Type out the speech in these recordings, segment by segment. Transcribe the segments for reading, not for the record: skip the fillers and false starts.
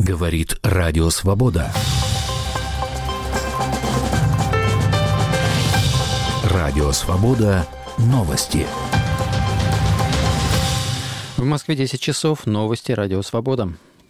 Говорит Радио Свобода. Радио Свобода. Новости. В Москве 10 часов. Новости. Радио Свобода.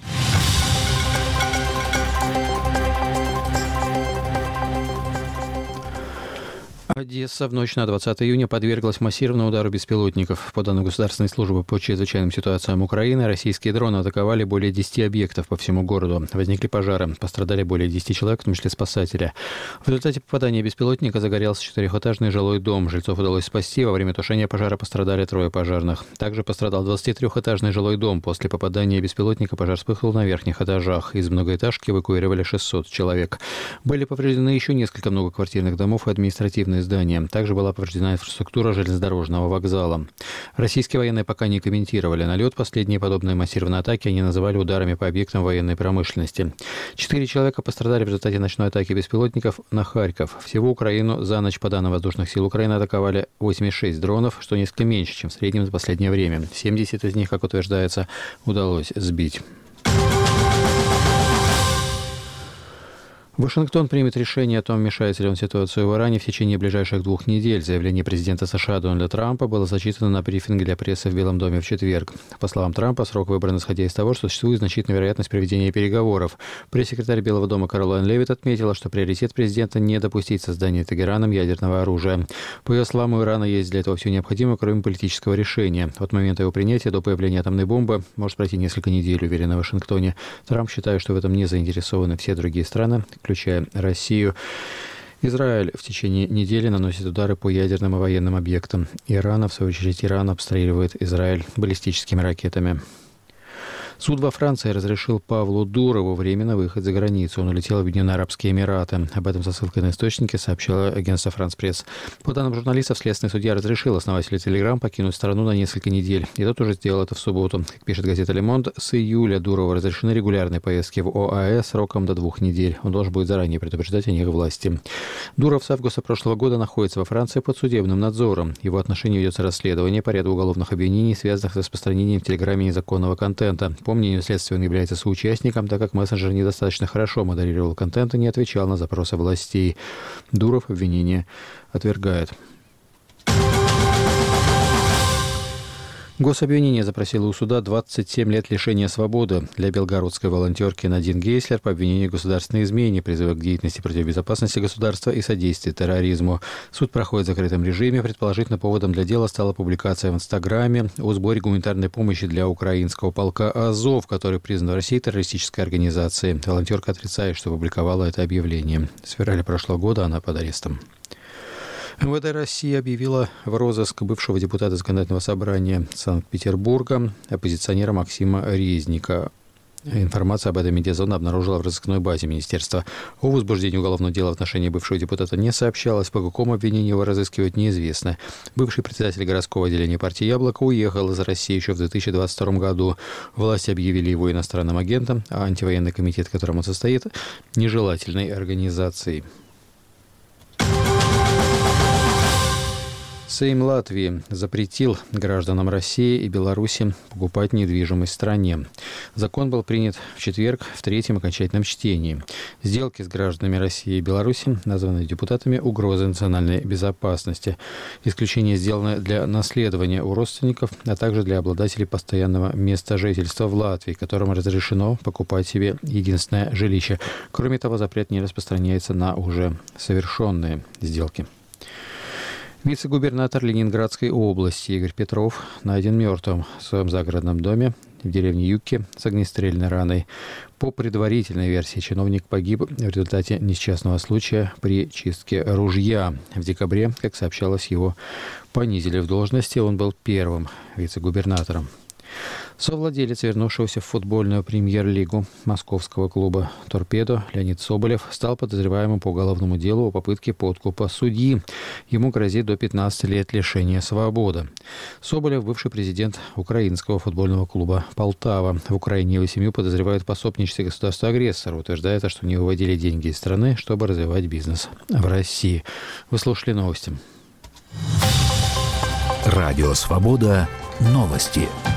Одесса в ночь на 20 июня подверглась массированному удару беспилотников. По данным Государственной службы по чрезвычайным ситуациям Украины, российские дроны атаковали более 10 объектов по всему городу. Возникли пожары. Пострадали более 10 человек, в том числе спасатели. В результате попадания беспилотника загорелся 4-этажный жилой дом. Жильцов удалось спасти. Во время тушения пожара пострадали 3 пожарных. Также пострадал 23-этажный жилой дом. После попадания беспилотника пожар вспыхнул на верхних этажах. Из многоэтажки эвакуировали 600 человек. Были повреждены еще несколько многоквартирных домов и административные здания. Также была повреждена инфраструктура железнодорожного вокзала. Российские военные пока не комментировали налет. Последние подобные массированные атаки они называли ударами по объектам военной промышленности. 4 человека пострадали в результате ночной атаки беспилотников на Харьков. Всего Украину за ночь, по данным воздушных сил Украины, атаковали 86 дронов, что несколько меньше, чем в среднем за последнее время. 70 из них, как утверждается, удалось сбить. Вашингтон примет решение о том, вмешается ли он в ситуацию в Иране в течение ближайших 2 недель. Заявление президента США Дональда Трампа было зачитано на брифинге для прессы в Белом доме в четверг. По словам Трампа, срок выбран исходя из того, что существует значительная вероятность проведения переговоров. Пресс-секретарь Белого дома Каролайн Левит отметила, что приоритет президента не допустить создания Тегераном ядерного оружия. По ее словам, у Ирана есть для этого все необходимое, кроме политического решения. От момента его принятия до появления атомной бомбы может пройти несколько недель, уверенно в Вашингтоне. Трамп считает, что в этом не заинтересованы все другие страны, включая Россию. Израиль в течение недели наносит удары по ядерным и военным объектам. Иран, в свою очередь, Иран обстреливает Израиль баллистическими ракетами. Суд во Франции разрешил Павлу Дурову временно выехать за границу. Он улетел в Объединенные Арабские Эмираты. Об этом со ссылкой на источники сообщило агентство «Франс Пресс». По данным журналистов, следственный судья разрешил основателю Telegram покинуть страну на несколько недель. И тот уже сделал это в субботу. Как пишет газета «Ле Монд», с июля Дурову разрешены регулярные поездки в ОАЭ сроком до 2 недель. Он должен будет заранее предупреждать о них власти. Дуров с августа прошлого года находится во Франции под судебным надзором. Его отношении ведется расследование по ряду уголовных обвинений, связанных с распространением в Телеграме незаконного контента. По мнению следствия, он является соучастником, так как мессенджер недостаточно хорошо модерировал контент и не отвечал на запросы властей. Дуров обвинение отвергает. Гособвинение запросило у суда 27 лет лишения свободы для белгородской волонтерки Надин Гейслер по обвинению в государственной измене, призыва к деятельности против безопасности государства и содействия терроризму. Суд проходит в закрытом режиме. Предположительно, поводом для дела стала публикация в Инстаграме о сборе гуманитарной помощи для украинского полка «Азов», который признан в России террористической организацией. Волонтерка отрицает, что публиковала это объявление. С февраля прошлого года она под арестом. МВД России объявила в розыск бывшего депутата Законодательного собрания Санкт-Петербурга, оппозиционера Максима Резника. Информация об этом медиазона обнаружила в розыскной базе министерства. О возбуждении уголовного дела в отношении бывшего депутата не сообщалось. По какому обвинению его разыскивать, неизвестно. Бывший председатель городского отделения партии «Яблоко» уехал из России еще в 2022 году. Власти объявили его иностранным агентом, а антивоенный комитет, которым он состоит, нежелательной организацией. Сейм Латвии запретил гражданам России и Беларуси покупать недвижимость в стране. Закон был принят в четверг в 3-м окончательном чтении. Сделки с гражданами России и Беларуси названы депутатами угрозой национальной безопасности. Исключение сделано для наследования у родственников, а также для обладателей постоянного места жительства в Латвии, которым разрешено покупать себе единственное жилище. Кроме того, запрет не распространяется на уже совершенные сделки. Вице-губернатор Ленинградской области Игорь Петров найден мертвым в своем загородном доме в деревне Юкки с огнестрельной раной. По предварительной версии, чиновник погиб в результате несчастного случая при чистке ружья. В декабре, как сообщалось, его понизили в должности. Он был первым вице-губернатором. Совладелец вернувшегося в футбольную премьер-лигу московского клуба «Торпедо» Леонид Соболев стал подозреваемым по уголовному делу о попытке подкупа судьи. Ему грозит до 15 лет лишения свободы. Соболев – бывший президент украинского футбольного клуба «Полтава». В Украине его семью подозревают в пособничестве государству-агрессору. Утверждается, что они выводили деньги из страны, чтобы развивать бизнес в России. Вы слушали новости. Радио «Свобода». Новости.